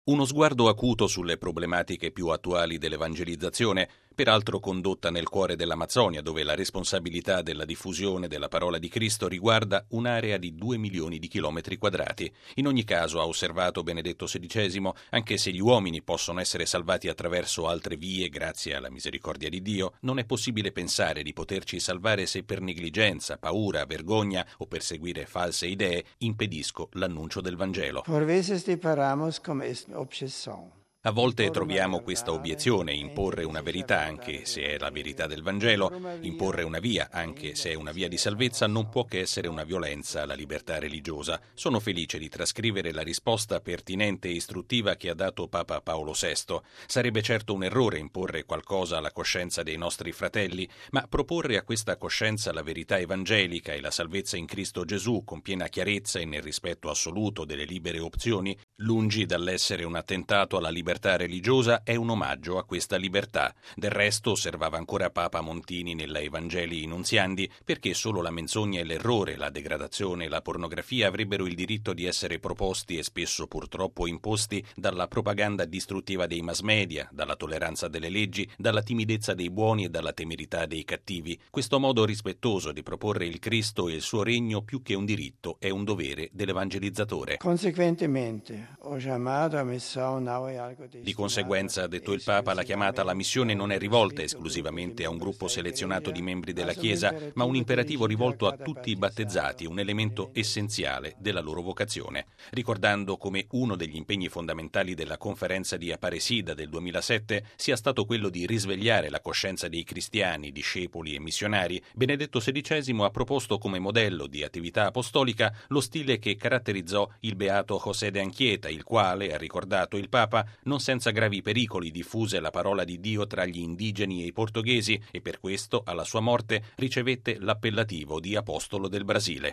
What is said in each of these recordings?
Uno sguardo acuto sulle problematiche più attuali dell'evangelizzazione, peraltro condotta nel cuore dell'Amazzonia, dove la responsabilità della diffusione della parola di Cristo riguarda un'area di 2 milioni di chilometri quadrati. In ogni caso, ha osservato Benedetto XVI, anche se gli uomini possono essere salvati attraverso altre vie grazie alla misericordia di Dio, non è possibile pensare di poterci salvare se per negligenza, paura, vergogna o per seguire false idee impedisco l'annuncio del Vangelo. A volte troviamo questa obiezione: imporre una verità, anche se è la verità del Vangelo, imporre una via, anche se è una via di salvezza, non può che essere una violenza alla libertà religiosa. Sono felice di trascrivere la risposta pertinente e istruttiva che ha dato Papa Paolo VI. Sarebbe certo un errore imporre qualcosa alla coscienza dei nostri fratelli, ma proporre a questa coscienza la verità evangelica e la salvezza in Cristo Gesù con piena chiarezza e nel rispetto assoluto delle libere opzioni, lungi dall'essere un attentato alla libertà religiosa, è un omaggio a questa libertà. Del resto, osservava ancora Papa Montini nella Evangelii Nunziandi, perché solo la menzogna e l'errore, la degradazione e la pornografia avrebbero il diritto di essere proposti e spesso purtroppo imposti dalla propaganda distruttiva dei mass media, dalla tolleranza delle leggi, dalla timidezza dei buoni e dalla temerità dei cattivi. Questo modo rispettoso di proporre il Cristo e il suo regno, più che un diritto, è un dovere dell'evangelizzatore. Conseguentemente, ho chiamato a missione. Di conseguenza, ha detto il Papa, la chiamata alla missione non è rivolta esclusivamente a un gruppo selezionato di membri della Chiesa, ma un imperativo rivolto a tutti i battezzati, un elemento essenziale della loro vocazione. Ricordando come uno degli impegni fondamentali della conferenza di Aparecida del 2007 sia stato quello di risvegliare la coscienza dei cristiani, discepoli e missionari, Benedetto XVI ha proposto come modello di attività apostolica lo stile che caratterizzò il beato José de Anchieta, il quale, ha ricordato il Papa, non senza gravi pericoli diffuse la parola di Dio tra gli indigeni e i portoghesi e per questo, alla sua morte, ricevette l'appellativo di Apostolo del Brasile.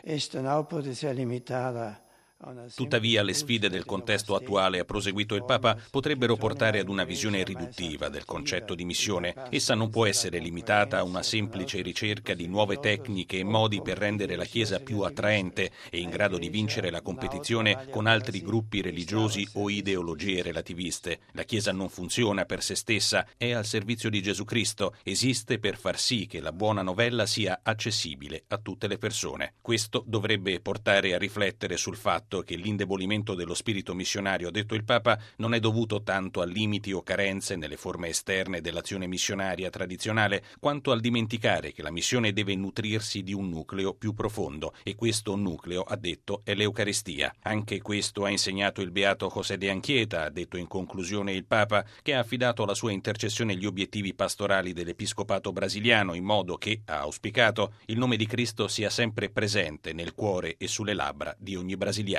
Tuttavia, le sfide del contesto attuale, ha proseguito il Papa, potrebbero portare ad una visione riduttiva del concetto di missione. Essa non può essere limitata a una semplice ricerca di nuove tecniche e modi per rendere la Chiesa più attraente e in grado di vincere la competizione con altri gruppi religiosi o ideologie relativiste. La Chiesa non funziona per se stessa, è al servizio di Gesù Cristo, esiste per far sì che la buona novella sia accessibile a tutte le persone. Questo dovrebbe portare a riflettere sul fatto che l'indebolimento dello spirito missionario, ha detto il Papa, non è dovuto tanto a limiti o carenze nelle forme esterne dell'azione missionaria tradizionale, quanto al dimenticare che la missione deve nutrirsi di un nucleo più profondo, e questo nucleo, ha detto, è l'Eucaristia. Anche questo ha insegnato il beato José de Anchieta, ha detto in conclusione il Papa, che ha affidato alla sua intercessione gli obiettivi pastorali dell'episcopato brasiliano, in modo che, ha auspicato, il nome di Cristo sia sempre presente nel cuore e sulle labbra di ogni brasiliano.